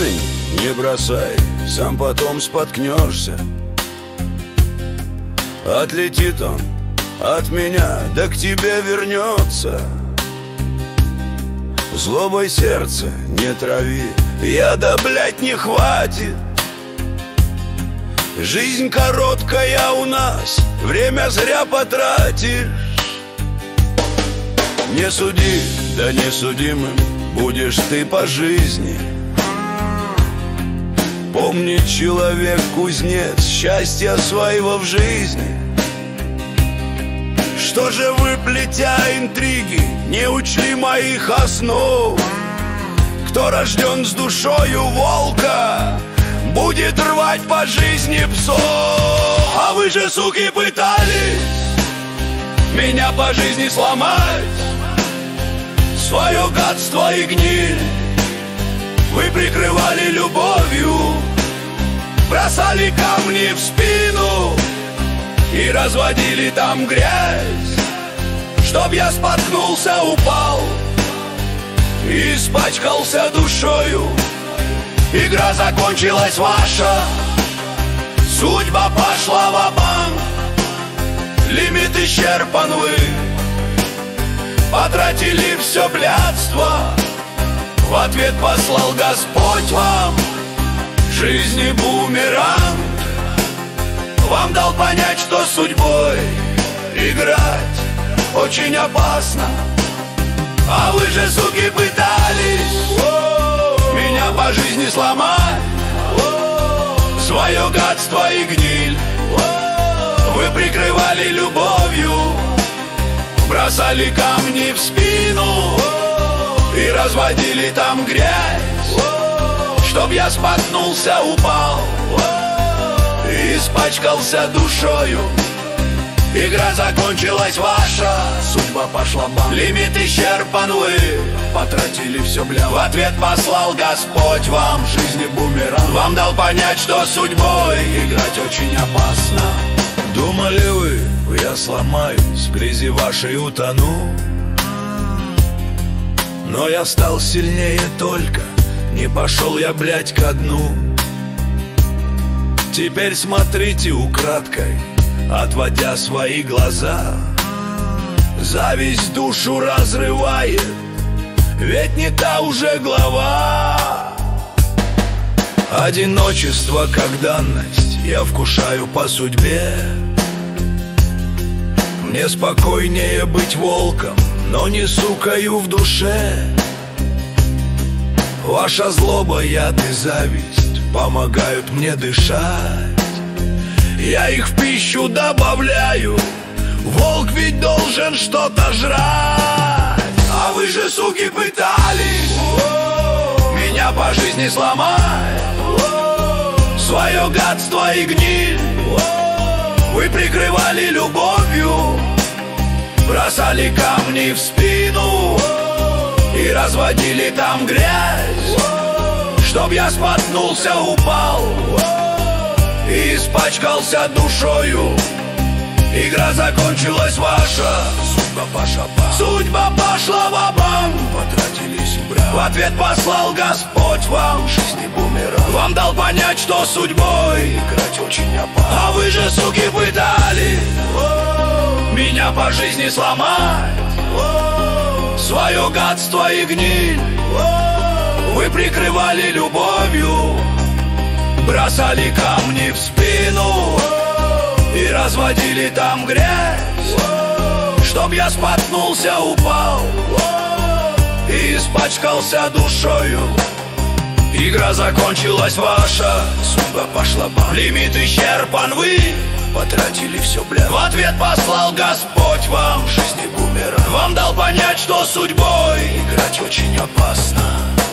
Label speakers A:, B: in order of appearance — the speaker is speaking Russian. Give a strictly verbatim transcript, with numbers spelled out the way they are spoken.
A: камень не бросай, сам потом споткнешься. Отлетит он от меня, да к тебе вернется. Злобой сердце не трави, яда, блядь, не хватит. Жизнь короткая у нас, время зря потратишь. Не суди, да не судимым будешь ты по жизни. Помни, человек кузнец счастья своего в жизни. Что же вы, плетя интриги, не учли моих основ? Кто рожден с душою волка, будет рвать по жизни псов. А вы же, суки, пытались меня по жизни сломать. Свое гадство и гниль вы прикрывали любовью, бросали камни в спину и разводили там грязь. Чтоб я споткнулся, упал и испачкался душою. Игра закончилась ваша, судьба пошла ва-банк. Лимит исчерпан, вы потратили все блядство. В ответ послал Господь вам жизни бумеранг. Вам дал понять, что судьбой играть очень опасно. А вы же, суки, пытались меня по жизни сломать. Свое гадство и гниль вы прикрывали любовью, бросали камни в спину и разводили там грязь. Чтоб я споткнулся, упал и испачкался душою. Игра закончилась ваша, судьба пошла бам. Лимит исчерпан, вы потратили все, бля. В ответ послал Господь вам жизни бумеранг. Вам дал понять, что судьбой играть очень опасно. Думали вы, я сломаюсь, в грязи вашей утону. Но я стал сильнее только, не пошел я, блядь, ко дну. Теперь смотрите украдкой, отводя свои глаза. Зависть душу разрывает, ведь не та уже глава. Одиночество как данность я вкушаю по судьбе. Мне спокойнее быть волком, но не сукаю в душе. Ваша злоба, яд и зависть помогают мне дышать. Я их в пищу добавляю, волк ведь должен что-то жрать. А вы же, суки, пытались меня по жизни сломать. Свое гадство и гниль вы прикрывали любовью, бросали камни в спину и разводили там грязь. Чтоб я споткнулся, упал и испачкался душою. Игра закончилась ваша, судьба пошла бам. Судьба пошла ва-банк. Потратились бра. В ответ послал Господь вам жизни бумеранг. Вам дал понять, что судьбой играть очень опасно. А вы же, суки, пытались меня по жизни сломать. Свое гадство и гниль вы прикрывали любовью, бросали камни в спину и разводили там грязь. Чтоб я споткнулся, упал и испачкался душою. Игра закончилась ваша, судьба пошла бам. Лимит исчерпан, вы потратили все, бля. В ответ послал Господь вам жизни бумеранг. Вам дал понять, что судьбой играть очень опасно.